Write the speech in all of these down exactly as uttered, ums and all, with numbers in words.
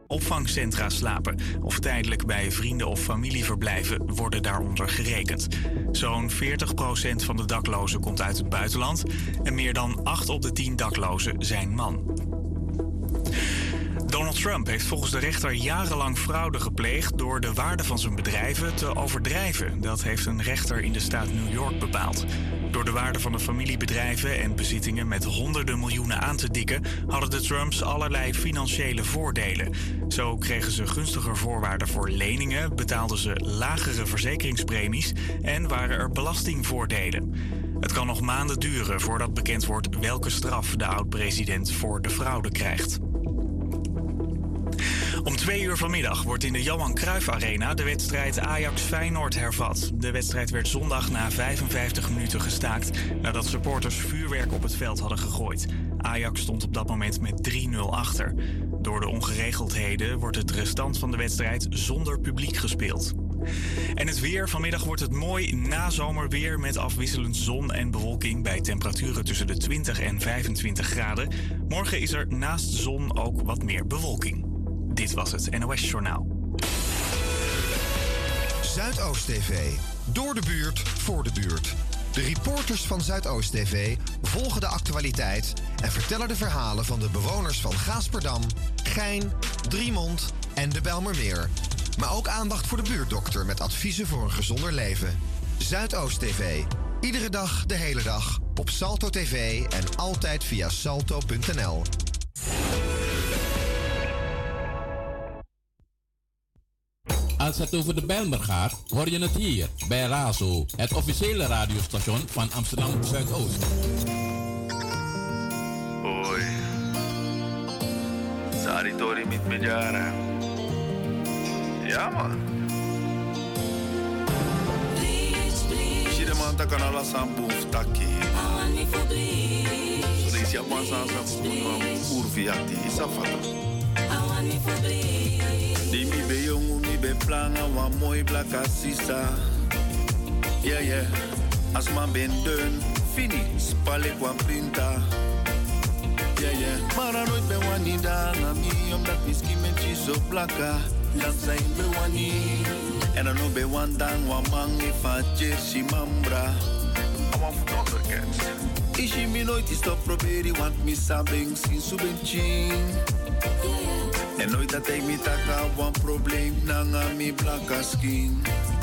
Opvangcentra slapen of tijdelijk bij vrienden of familie verblijven worden daaronder gerekend. Zo'n veertig procent van de daklozen komt uit het buitenland en meer dan acht op de tien daklozen zijn man. Donald Trump heeft volgens de rechter jarenlang fraude gepleegd door de waarde van zijn bedrijven te overdrijven. Dat heeft een rechter in de staat New York bepaald. Door de waarde van de familiebedrijven en bezittingen met honderden miljoenen aan te dikken, hadden de Trumps allerlei financiële voordelen. Zo kregen ze gunstiger voorwaarden voor leningen, betaalden ze lagere verzekeringspremies en waren er belastingvoordelen. Het kan nog maanden duren voordat bekend wordt welke straf de oud-president voor de fraude krijgt. Om twee uur vanmiddag wordt in de Johan Cruijff Arena de wedstrijd Ajax-Feyenoord hervat. De wedstrijd werd zondag na vijfenvijftig minuten gestaakt nadat supporters vuurwerk op het veld hadden gegooid. Ajax stond op dat moment met drie nul achter. Door de ongeregeldheden wordt het restant van de wedstrijd zonder publiek gespeeld. En het weer. Vanmiddag wordt het mooi nazomerweer met afwisselend zon en bewolking bij temperaturen tussen de twintig en vijfentwintig graden. Morgen is er naast zon ook wat meer bewolking. Dit was het N O S-journaal. Zuidoost T V. Door de buurt, voor de buurt. De reporters van Zuidoost T V volgen de actualiteit en vertellen de verhalen van de bewoners van Gaasperdam, Gein, Driemond en de Bijlmermeer. Maar ook aandacht voor de buurtdokter met adviezen voor een gezonder leven. Zuidoost T V. Iedere dag, de hele dag. Op Salto T V en altijd via salto punt n l. Als het over de Bijlmer gaat, hoor je het hier bij Razo, het officiële radiostation van Amsterdam Zuidoost. Hoi. Saritori mit Mejara. Ja, man. Shire man ta kana la sampu taki. So deze Japan san sampu man urviati safata. Die mi be jongu mi be planga wa mooi blaka sisa. Yeah yeah. As man ben dun fini spale kwa printa. Yeah yeah. Mara nooit ben wani na mi omdat miski menchi so blaka. Dat zijn be wani. En dan no be wan dan wa mangi fa jersey mambra. I want for Thundercats. Ishi mi nooit is stop proberi want mi sabeng sin subenchin. En nooit dat ik me taka wan probleem nanga mi blaka skin.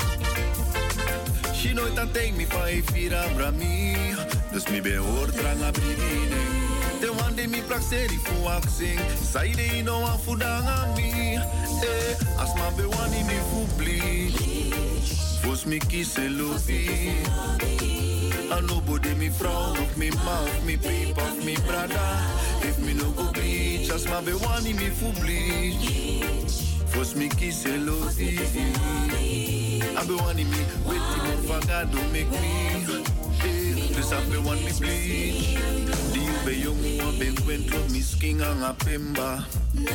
She nooit dat ik me fa e fira brami. Dus mi ben hoor tranga brivine. De wande mi plak seri fu axing. Saide ino wan fu danga mi. Eh, as ma be wani mi fu bleed. Fos mi kise lovi. And nobody me frown of me mouth, me peep of me brother. If me no go bleach, as my be wani me fu bleach. Fos me kiss a lodi. I be wani me wait me faga do make me. Dus I be wani me bleach. Die you be young one be went me skin ang a pemba.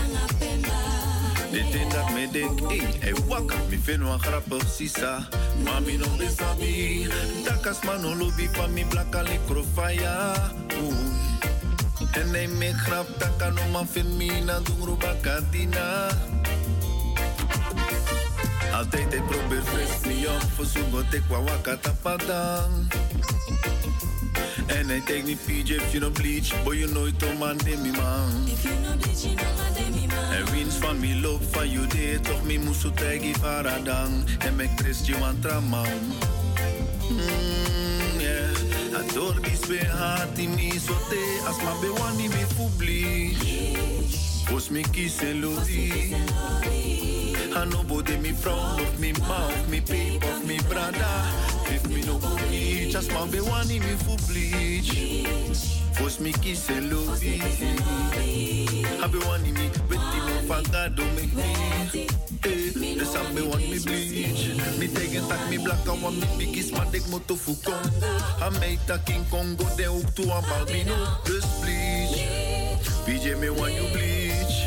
De tijd dat me denk, hey, hey, waka, me vind wel grappig, sisa. Mami no be sabi, dakas man no lobby van mi blaka le crofaya. En hij me grap, daka no man vind me na dungro bakadina. Altijd hij probeer fresh me op, voor zo'n tek wa waka tapadang. En hij take me P J if you no bleach, boy you know it oh man de mi man. If you no bleach, you know man de mi man. En wins van mi loop van you de, toch mi musu tegi faradang. En me prest you an traman. Mm, yeah. Ador bis be hati mi sote, as ma be wani mi fu bleach. Os mi kise lodi. And nobody me frown of me mouth, me peep of me brother. If me no go bleach, as man be wani me fu bleach. Fos me kiss a lobby. I be wani me, wet the mo faga do make me. Eh, dus I be wani me bleach. Me tegen tak me black and want me biggest man dek moto fu Congo. I make tak King Congo, de ook to a Balbino. Dus bleach. P J me want you bleach.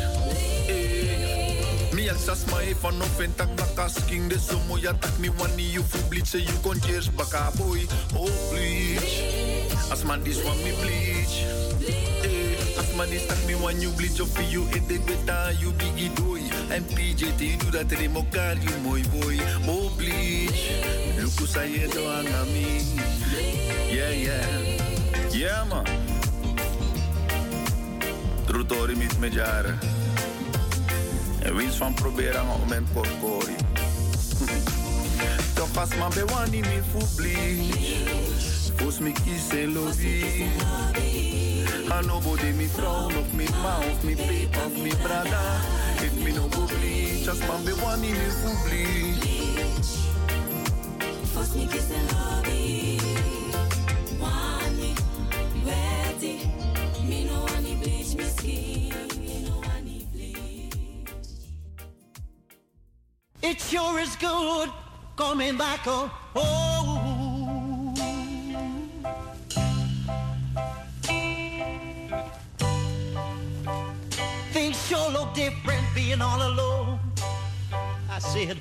Me access my van no tak blaka skin de somo ya tak me wani you fu bleach so you kon cheers baka boy. Oh bleach. As man this want me bleach. Eh, as man this tak me want you bleach of you it de beta you biggie doy. En P J T doe dat er in elkaar, je mooi boy. Oh, bleach. Luku saye do angami. Yeah, yeah. Yeah, man. Trutori met me jaren. En wins van proberen om mijn korkori. Toch als man be wani mi fu bleach. Fos mi kies en lobby. And nobody me frown of me mouth, me paper of me brother. If me no go bleach, just man be one in me full bleach. First me kiss and lobby. Want me ready. Me no want me bleach me skin. Me no want me bleach. It sure is good coming back home. Things sure look different being all alone. I said,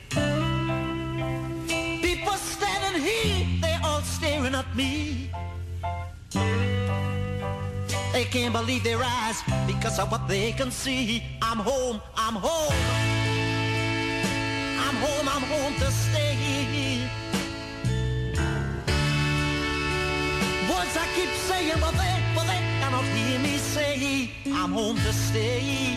people standing here, they all staring at me. They can't believe their eyes because of what they can see. I'm home, I'm home. I'm home, I'm home to stay. Words I keep saying, but they, but they cannot hear me say, I'm home to stay.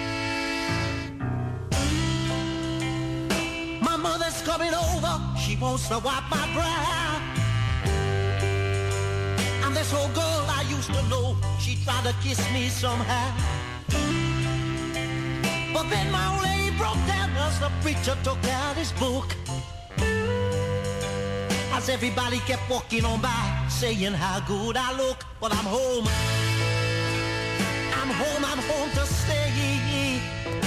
My mother's coming over, she wants to wipe my brow. And this old girl I used to know, she tried to kiss me somehow. But then my old lady broke down as the preacher took out his book. As everybody kept walking on by, saying how good I look. But I'm home. I'm home, I'm home to stay.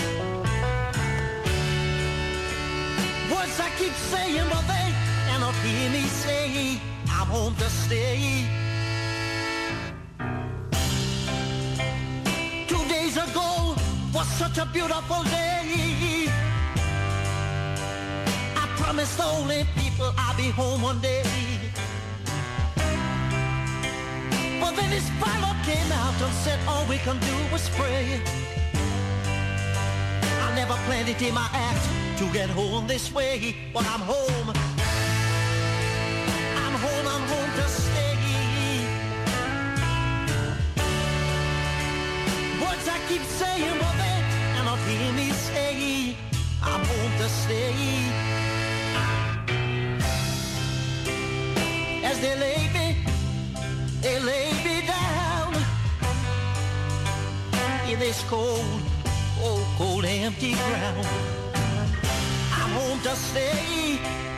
Words I keep saying, but they cannot hear me say, I'm home to stay. Two days ago was such a beautiful day. I promised the only people I'll be home one day. But then this pilot came out and said all we can do was pray. I never planned it in my act to get home this way, but I'm home. I'm home, I'm home to stay. Words I keep saying, but they cannot hear me say, I'm home to stay. As they lay me, they lay me down in this cold, cold, cold, empty ground. I'm home to stay.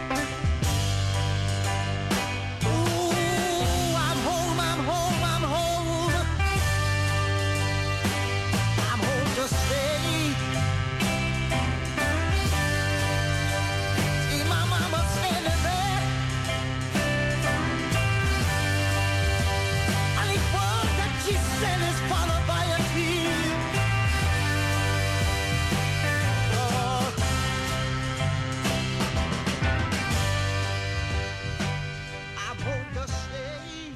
Ooh, I'm home, I'm home, I'm home. I'm home to stay. See my mama standing there. And each word that she said is followed by a tear. Oh. I'm home to stay.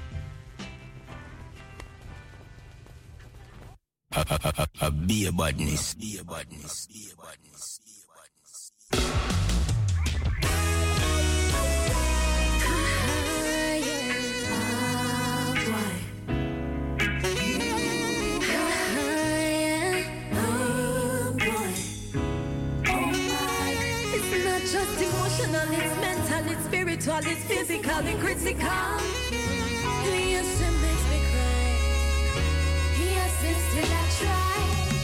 Be a badness, be a badness, be a badness, be a badness. It's not just emotional, it's mental, it's spiritual, it's physical, it's critical. Yes, it makes me cry. Yes, it's still I try.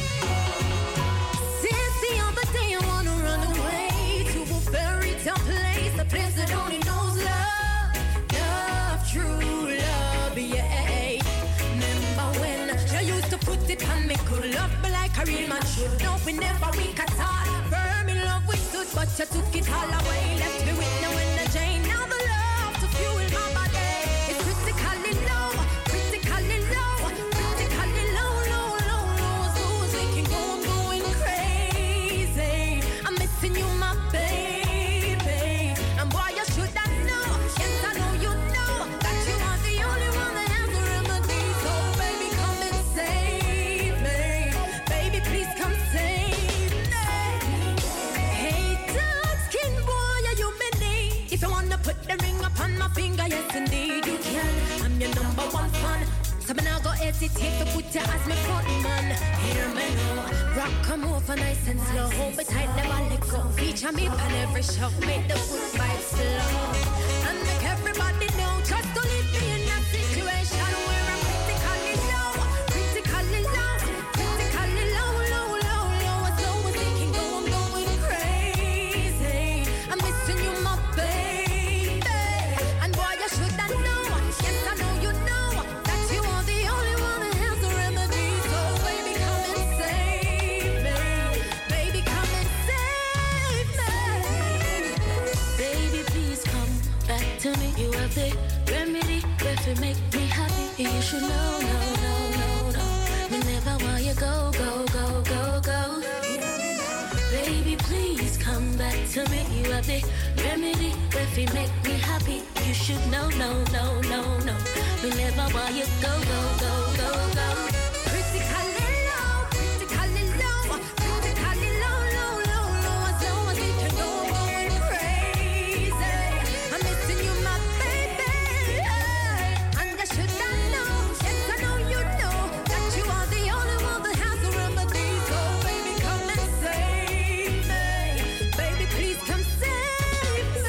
Since the other day I wanna run away to a fairy tale place, a place that only knows love, love, true love, yeah. Remember when you used to put it on me, could love me like a real man should. No, we never weak at all. Firm in love we stood, but you took it all away. Left me with no energy. Now the love to fuel my body is critically low, critically low, critically low, low, low, low. So thinking, go, I'm going crazy. I'm missing you, my baby. And boy, you should have known. Yes, I know you know that you are the only one that has the remedy. So baby, come and save me. Baby, please come save me. indeed you can. I'm your number one fan. So me now go hesitate to put you as my front man. Hear me now, rock come over nice and slow. Hold me tight, never let go. Feature me on every show, make the good vibes flow. And make everybody know, just to leave me in that situation where I'm critically low, critically low, critically low, low, low, low. As low as it can go, I'm going crazy. I'm missing you, my baby. And boy, you should have known. Yes, I know you know that you are the only one that has the remedy. So baby, come and save me. Baby, come and save me. Baby, please come back to me. You have the remedy where to make me happy. You should know, no, no, no, no. Me never want you go, go, go, go, go. Baby, please come back to me. You have the remedy where to make me happy. You should know, no, no, no, no. Me never want you go, go, go, go, go. Critically low, critically low, critically low, low, low, low. As low as it can go, I'm going crazy. I'm missing you, my baby. And I should have known, yes I know you know that you are the only one that has the remedy. So baby, come and save me. Baby, please come save me.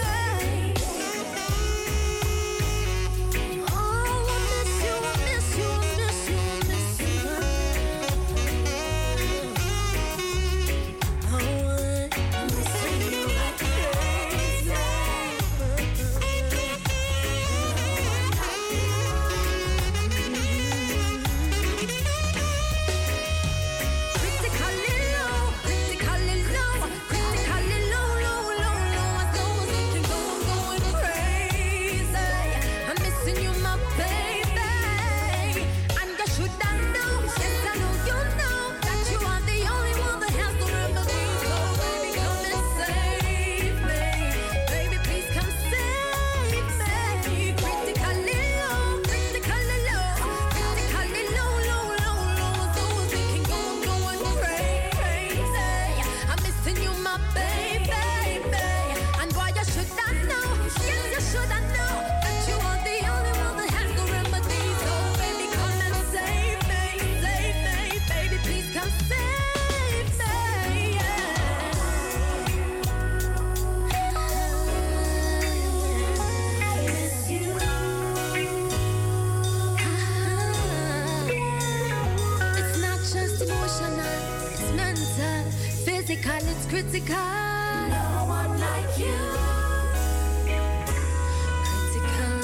Oh, I miss you, I miss you, I miss you, I miss you. Oh, I'm missing you like crazy. Critically low, critically low, critically low, low, low, low. As low as it can go, I'm going crazy. I'm missing you, my baby. And you should have known, yes I know you know that you are the only one that has the remedy. So baby, come and save me. Baby, please come save me. Critically low, critically low, critically low, low, low, low. As low as it can go, I'm going crazy. I'm missing you, my baby. And boy, you should have known, yes you should have known that you are the only one that has the remedy. So baby, come and save me, save me. Baby, please come save me. I miss you. It's not just emotional, it's mental, physical, it's critical. No one like you. Critical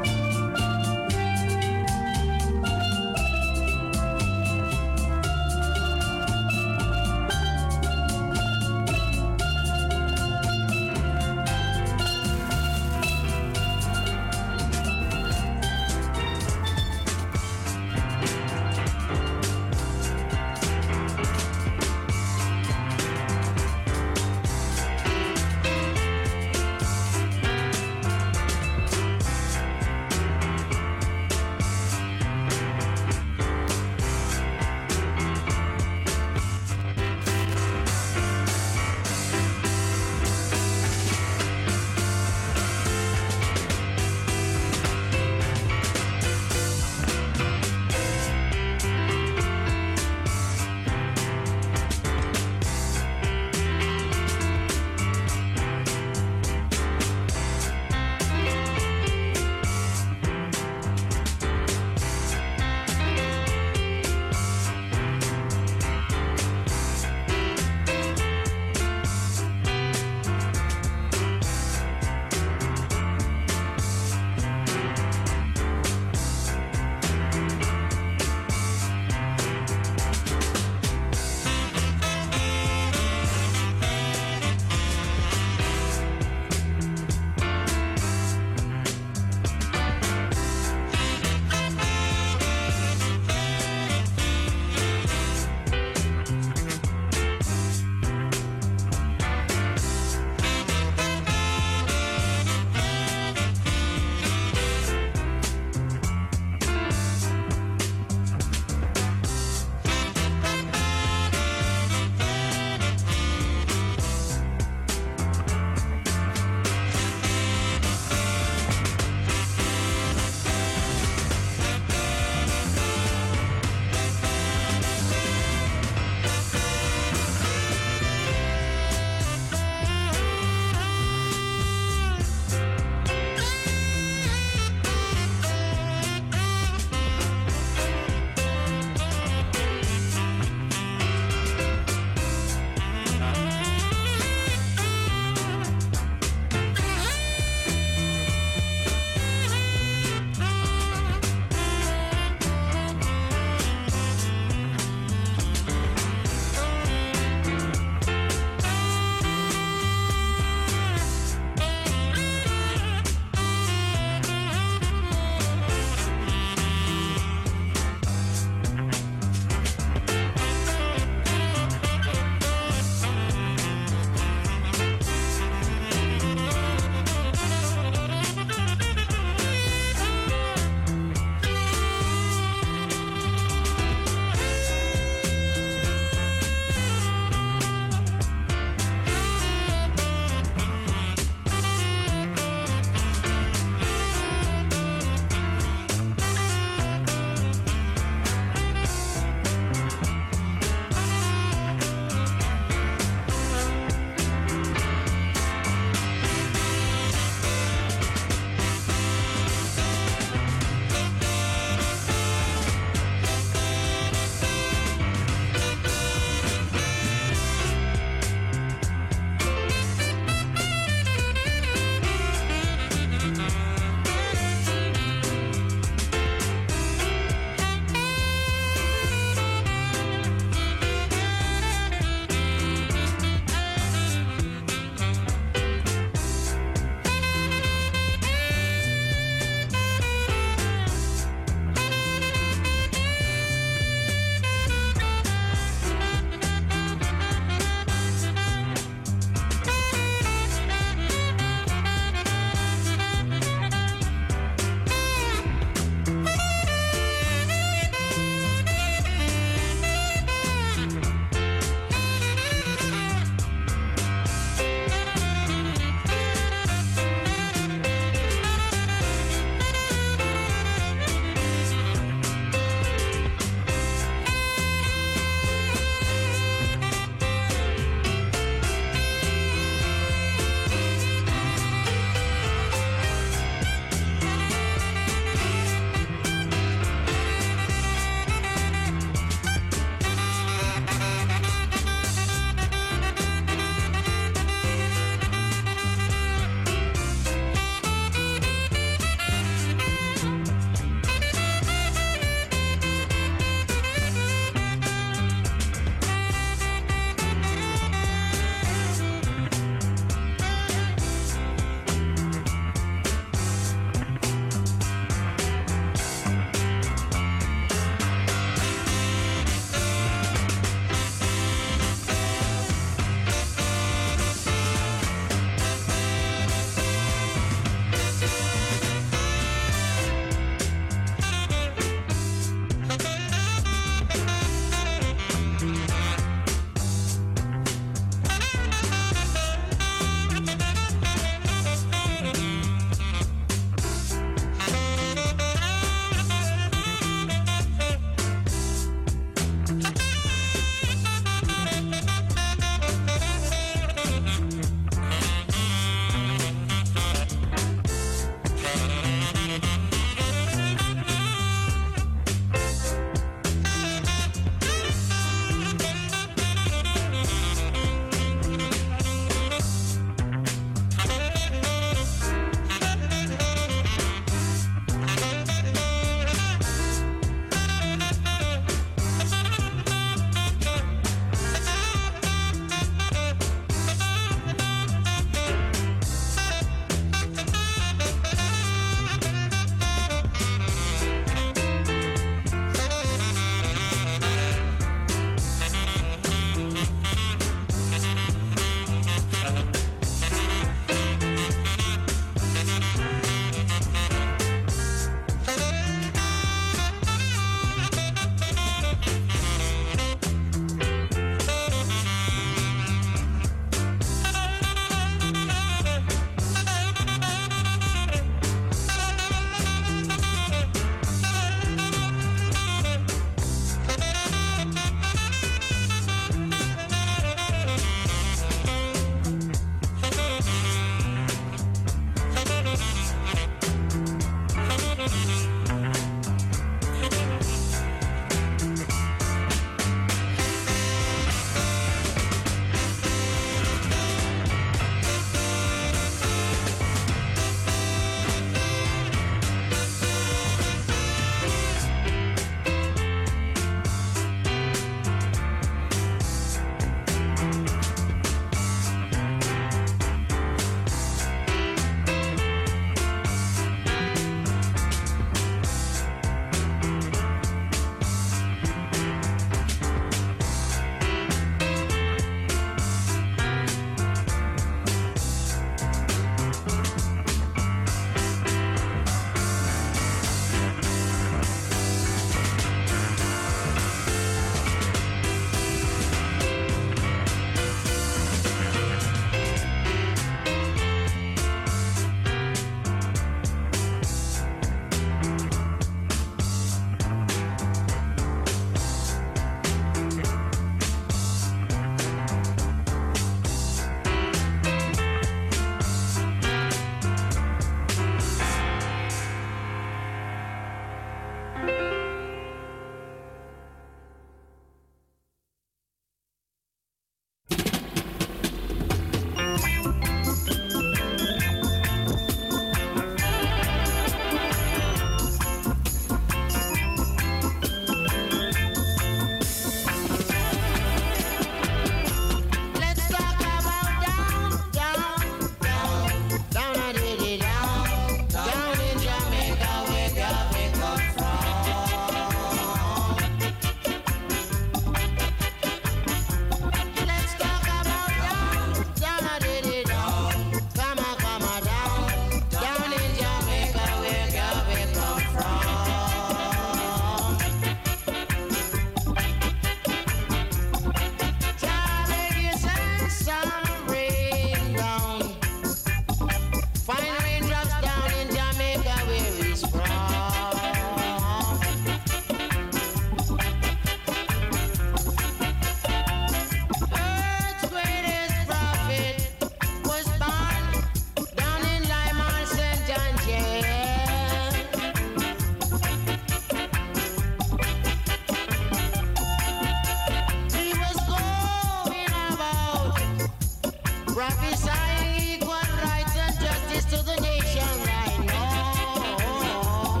prophesying equal rights and justice to the nation right now.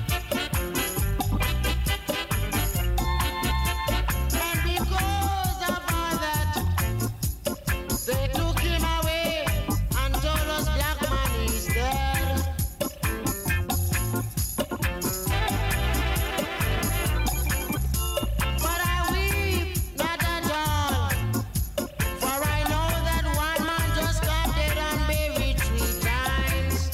And because of all that, they took him away and told us black man is dead. But I weep not at all, for I know that one man just got dead and buried three times.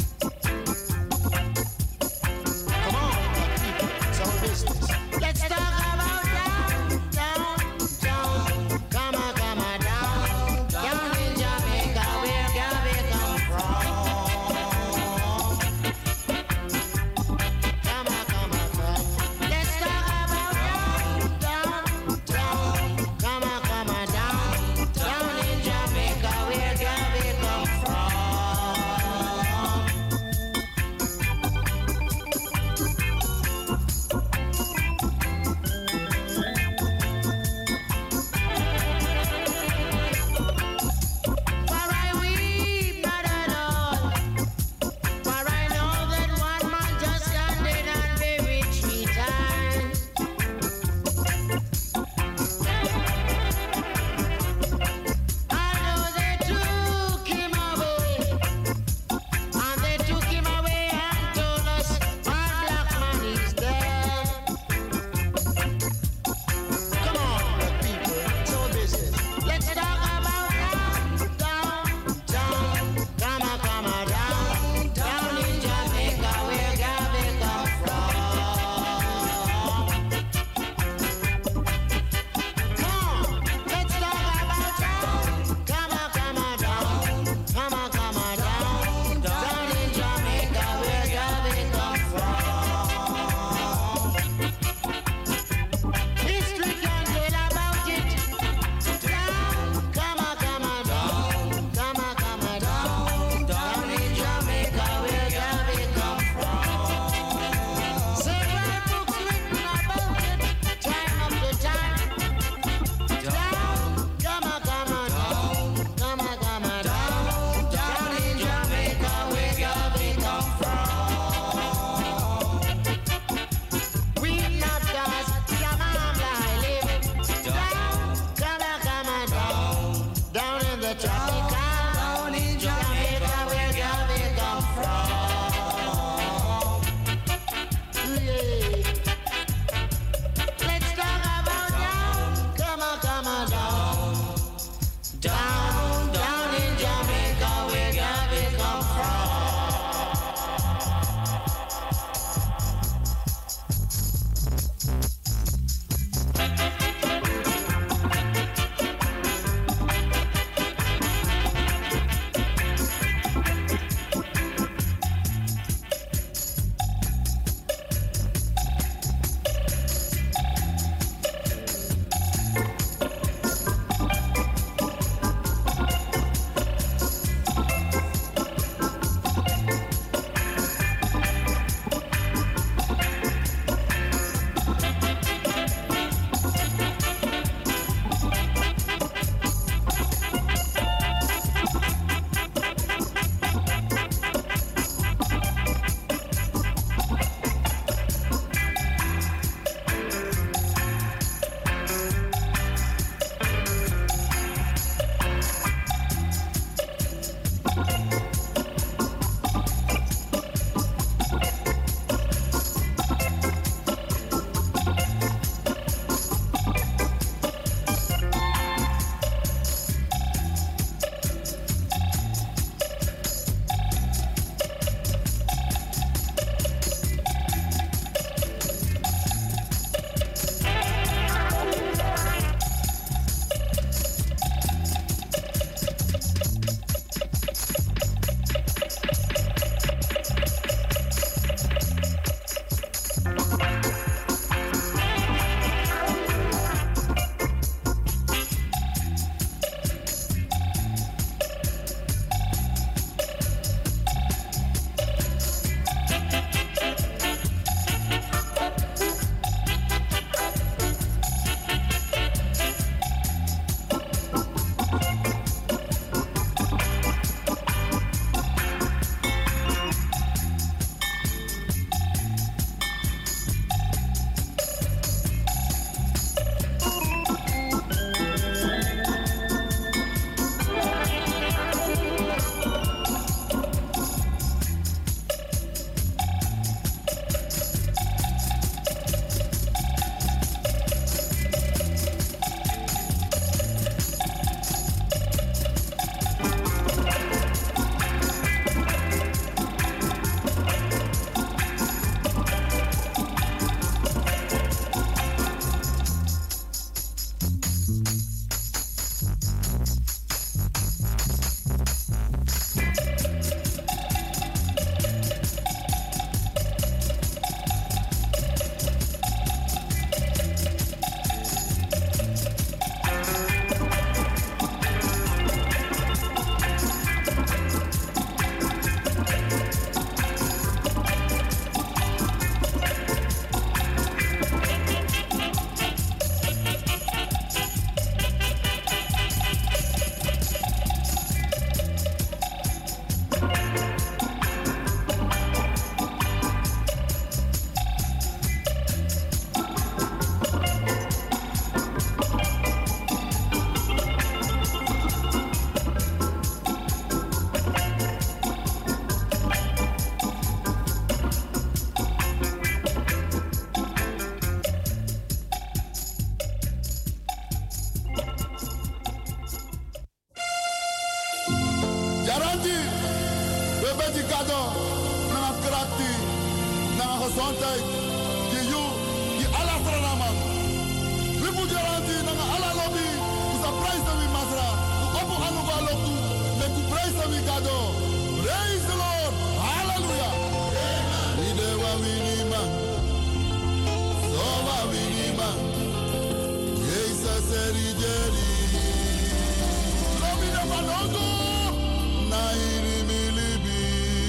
garantie. We hebben die cadeau. Naar krachtie. Naar gezondheid. Die you. Die alla stranaman. We moeten garantie. Naar alla lobby. We zijn prijs van wie masra. We open aan elkaar loopt toe. Met de prijs van wie cadeau. Praise the Lord. Hallelujah. Amen. Wa wini man. So wa wini man. Jesus eri jeri. Lobi de panogo. Na iri milibi.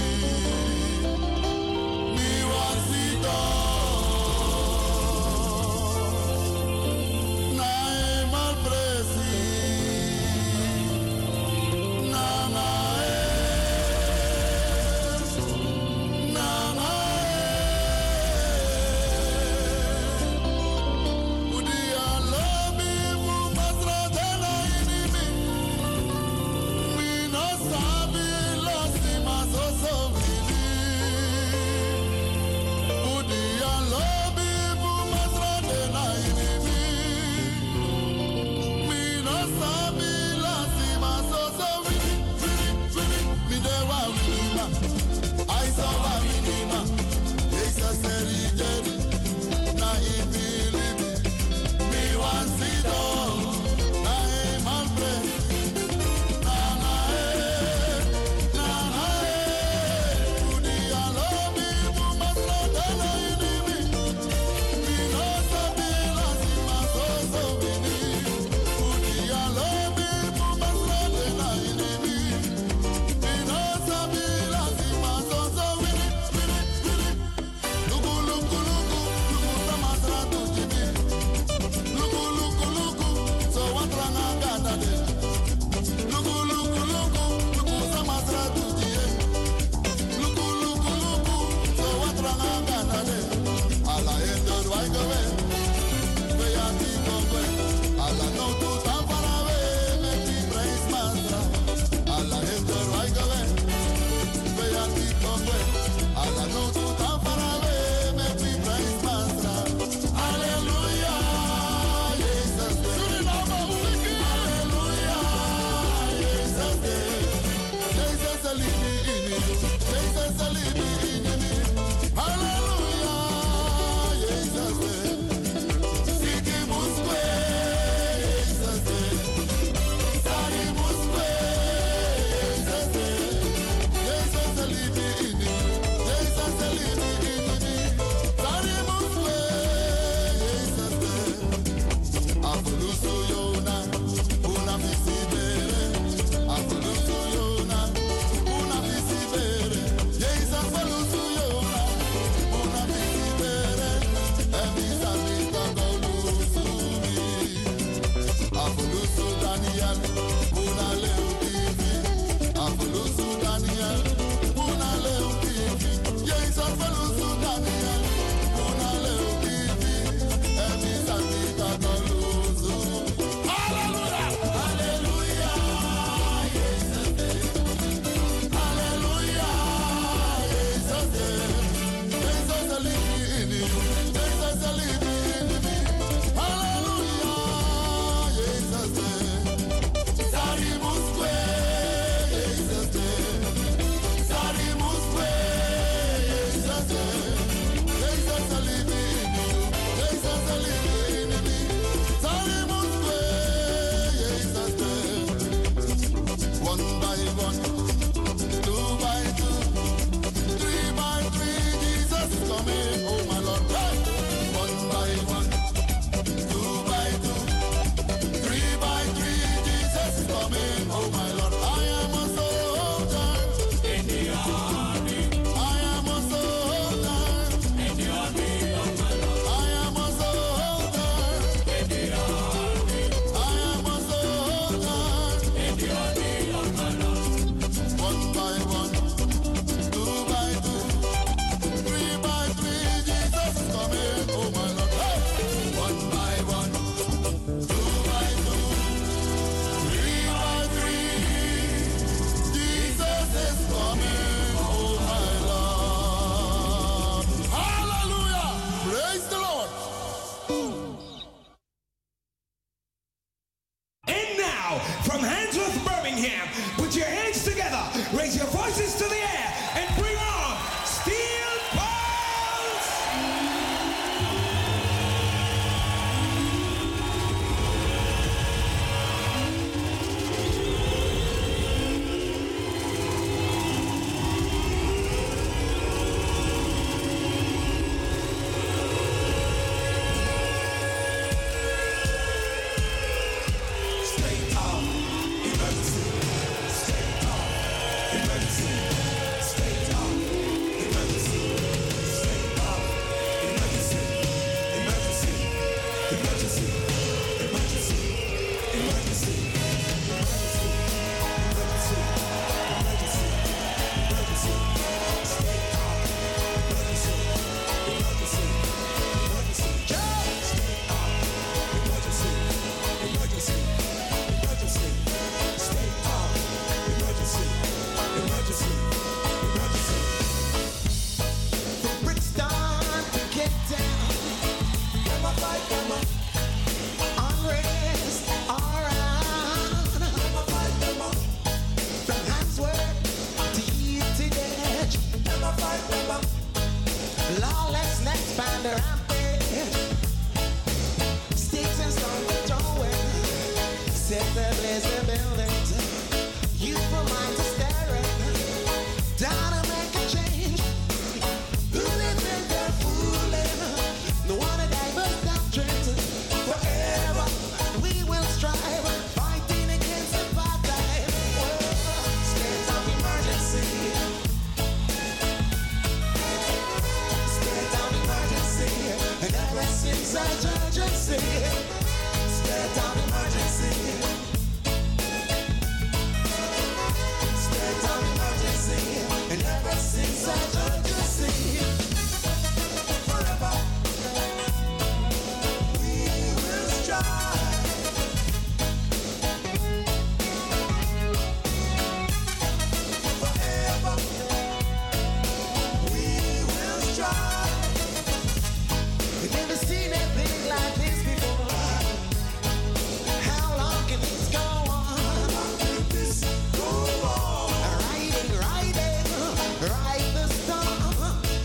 Mi wasito. Na emal presi. Na na e. Na na e. Udia lobi mu masra Raise your voices to the air and bring on Steel Pulse! State of emergency. State of emergency. State of emergency. State of emergency. Emergency. Emergency. Emergency. Emergency. Emergency. Emergency. Emergency. State of emergency. Emergency. Emergency. State of emergency. Emergency. Emergency. State of emergency. Emergency. Emergency. From Brixton to get down, come up, fight, come up. Unrest all around, come up, fight, come up. From Handsworth to Eaton Edge, come up, fight, come up. Lawlessness find a rampage. Sticks and stones to throw in. Set the blaze the buildings. Youthful minds are staring. Down to make a change. Who they think they're fooling? No one to diverse doctrines. Forever we will strive, fighting against the bad time. State of emergency. State of emergency. And ever since such urgency. State of emergency. State of emergency. And ever since such urgency. Forever we will strive. Forever we will strive. We've never seen anything like this before. How long can this go on? How long can this go on? Riding, riding, ride the storm.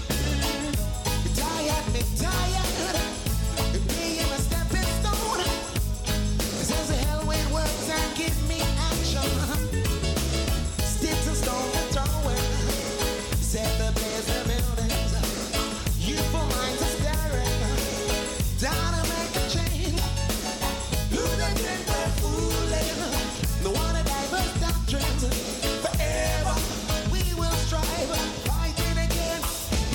Tired, me tired. Being a stepping stone. Says hell when words and give me action. Sticks and stones to throw in. Set the blaze the buildings. Youthful minds are staring. Down to make a change. Who they think they're fooling? No one to diverse doctrines. Forever we will strive, fighting against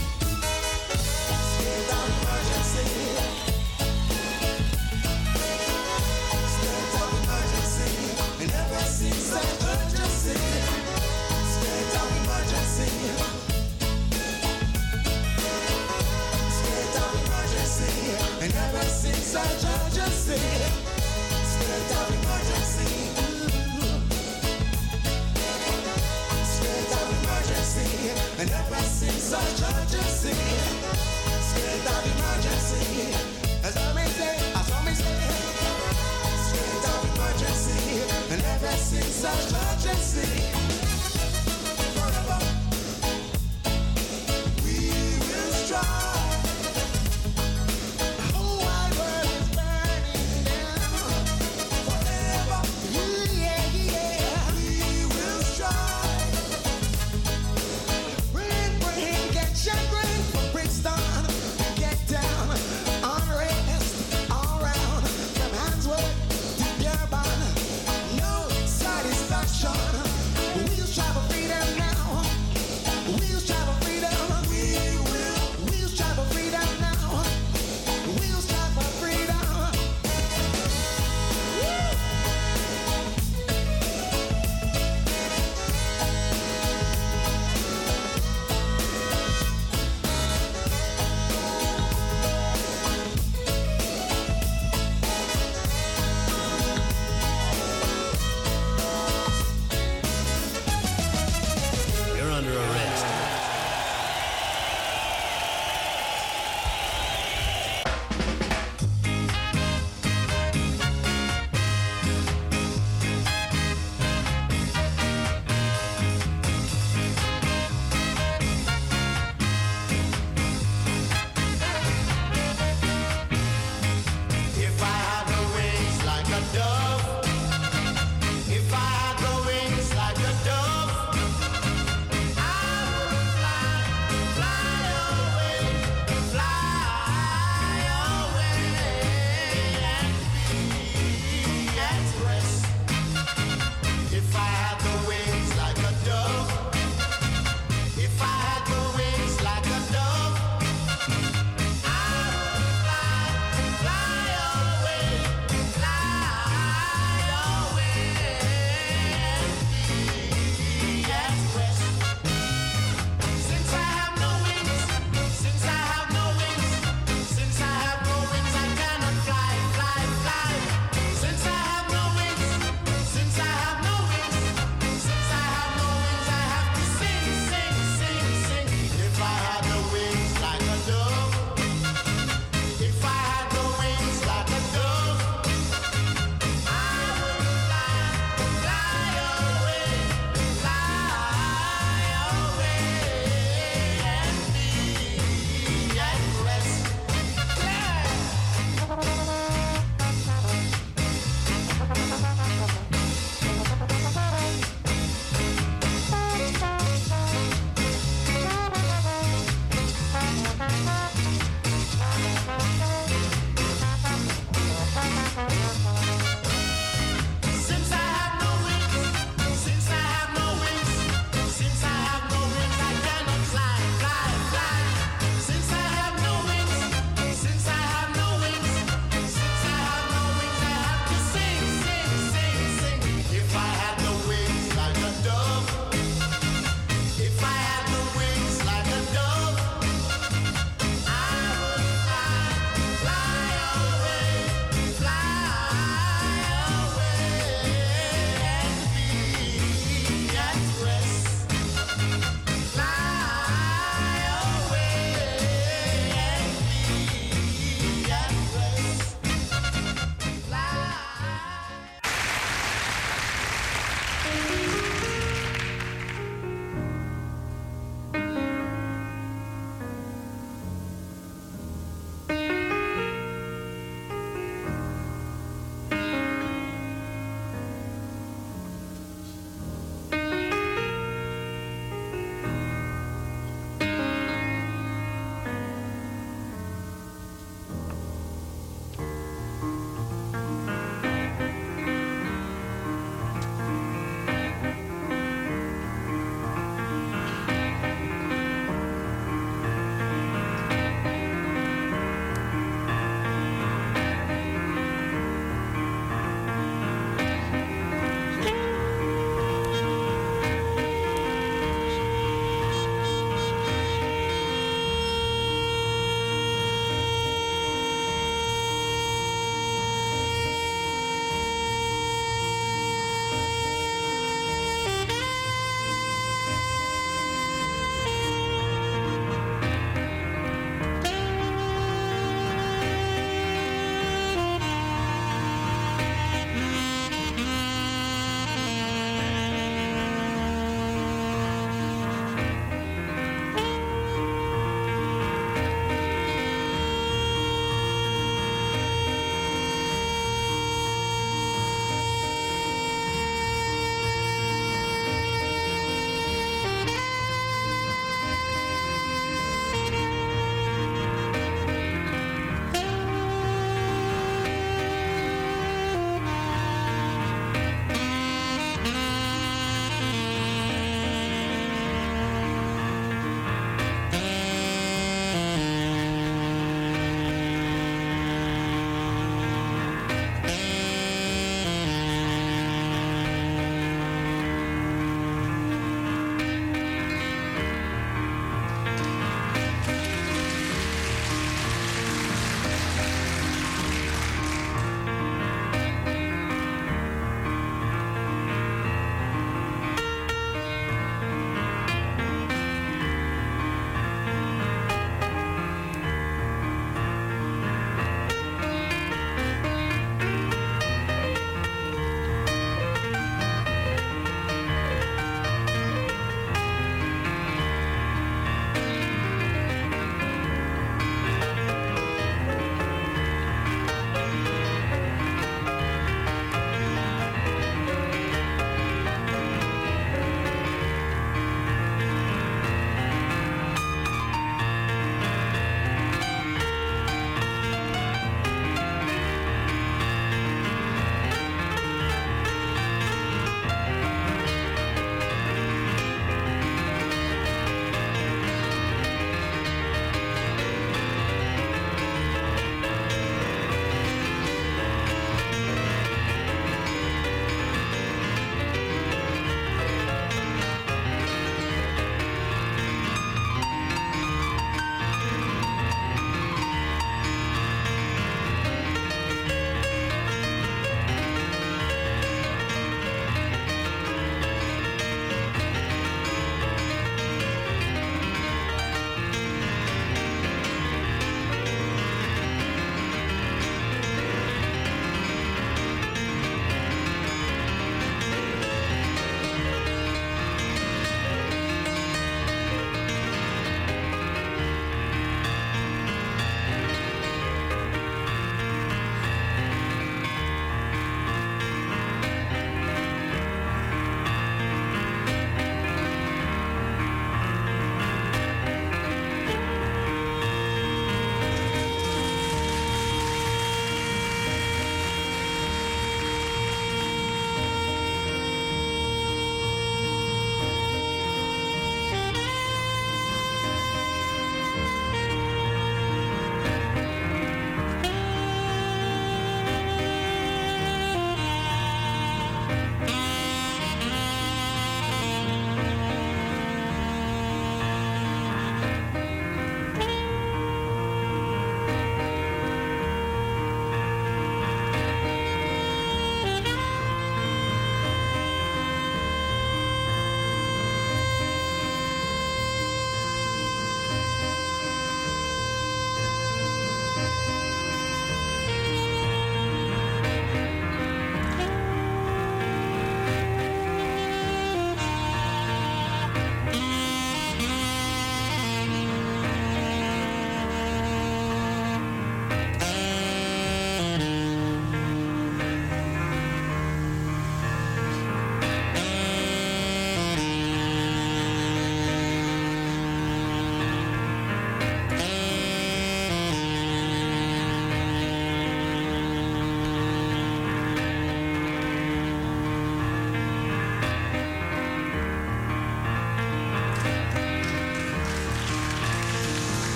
state of emergency. State of emergency. And ever since such urgency. State of emergency. State of emergency. And ever since such urgency. State of emergency. State of emergency. And ever since such urgency. State of emergency. As I may say, as I may say. State of emergency. And ever since such urgency. Forever we will strive. The whole wide world is burning down. Forever, yeah, yeah, we will strive. Bring, bring, get your grain from Brixton. Get down, unrest all around. From Handsworth to Durban, no satisfaction.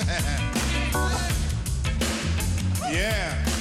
Yeah.